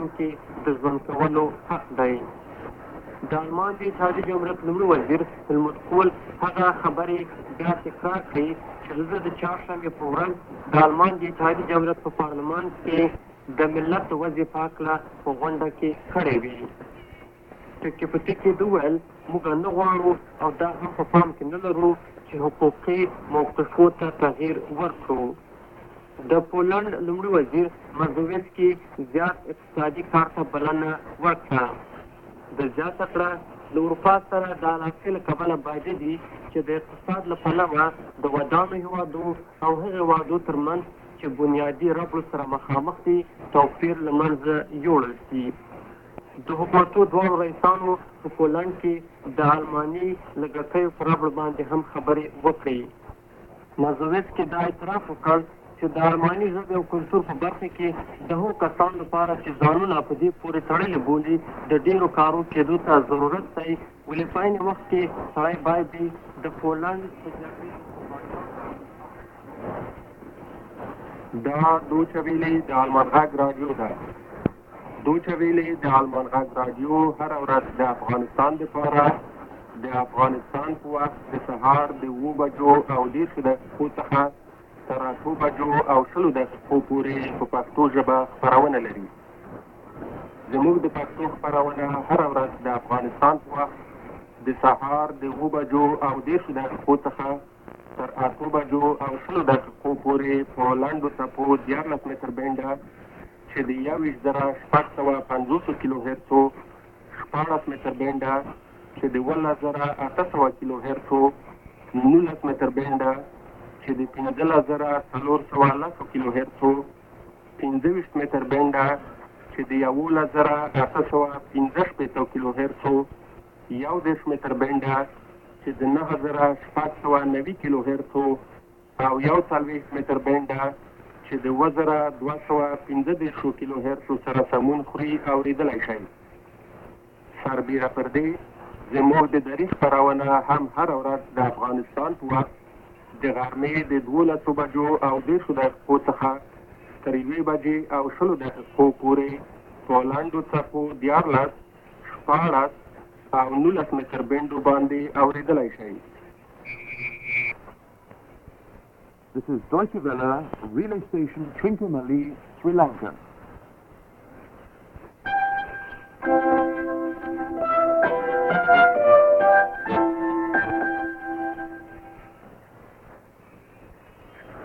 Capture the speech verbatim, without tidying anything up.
هیوادونو کې د ژوند کولو حق دی. د آلمان د اتحادي جمهوریت لومړي وزیر هلموت کول هغه خبرې بیا تکرار کړې چې زه د چهارشنبې په ورځ د آلمان د اتحادي جمهوریت په پارلمان کې د ملت د وضعې په هکله په غونډه کې کړې وې. ټکي په ټکي د وویل موږ نه غواړو او دا هم په پام کې نه لرو چې حقوقي موقفو ته تغییر ورکړو. د پولنډ لومړي وزیر مزوویسکي زیات اقتصادي کار ته بلنه ورکړه. د زیاته کړه د اروپا سره د علاقې له کبله باید دي چې د اقتصاد له پلوه د ودانو هېوادو او هغې هېوادو تر منځ چې بنیادي ربړو سره مخامخ دي توپیر له منځه یوړل شي. د حکومتو دواړو رئیسانو په پولنډ کې د الماني لږکیو په ربړ باندې هم خبرې وکړې. مزوویسکي دا اعتراف وکړ چې د الماني ژبې او کلتور په برخه کې د هغو کسانو لپاره چې ځانونه په دې پورې تړلي بولي د ډېرو کارو کېدو ته ضرورت دی، ولې په عین وخت کې سړی باید د پولنډ په جګړې دا دوچه ویلې د آلمان غږ راډیو ده. دوچه ویلې د آلمان غږ راډیو هره ورځ د افغانستان دپاره د افغانستان په وخت د سهار د اوو بجو او دېرشو دقیقو څخه تر اتو بجو او شلو دقیقو پورې په پښتو ژبه خپرونه لري. زموږ د پښتو خپرونه هره ورځ د افغانستان په وخت د سهار د اوو بجو او دېرشو دقیقو څخه تر اتو بجو او شلو دقیقو پورې په لنډو څپو دیارلس متر بینډه چې د یو ویشت زره شپږ سوه پنځوسو کیلو هرڅو، شپاړس متر بینډه چې د اوولس زره اته سوه کیلو هرڅو، نولس متر بینډه چې د پنځلس زره څلور سوه لسو کیلو هرڅو، پنځه ویشت متر بینډه چې د یولس زره اته سوه پنځه شپېته کیلو هرڅو، یو دېرش متر بینډه چې د نهه زره شپږ سوه نوي کیلو هرڅو او یو څلوېښت متر بینډه چې د اووه زره دوه سوه پنځه دېرشو کیلو هرڅو سره سمون خوري اورېدلی شئ. سربیره پر دې زموږ د دري خپرونه هم هره ورځ د افغانستان په وخت د غرمې د دولسو بجو او دېرشو دقیقو څخه تر یوې بجې او شلو دقیقو پورې په لنډو څپو دیارلس، شپاړس او نولس متر بینډو باندې اورېدلی شئ. This is Deutsche Welle, relay station Trincomalee, Sri Lanka.